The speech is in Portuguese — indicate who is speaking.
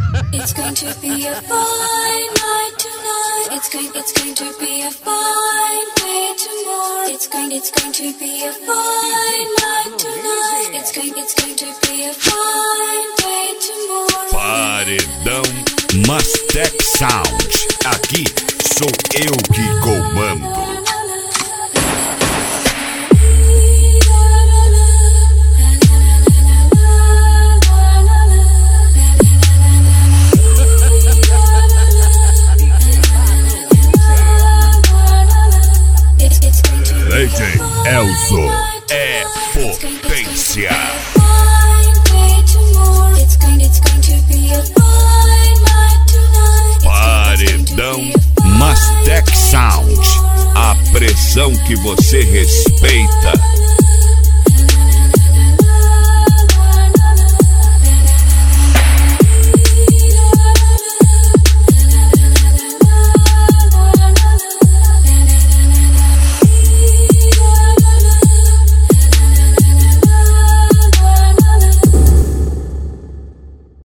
Speaker 1: It's going to be a fine night tonight. It's going to be a fine day tomorrow. It's going to be a fine night tonight. It's going to be a fine day tomorrow.
Speaker 2: Paredão Mastec Sound. Aqui sou eu que comando. DJ Elzo é potência. Paredão Mastec Sound. A pressão que você respeita.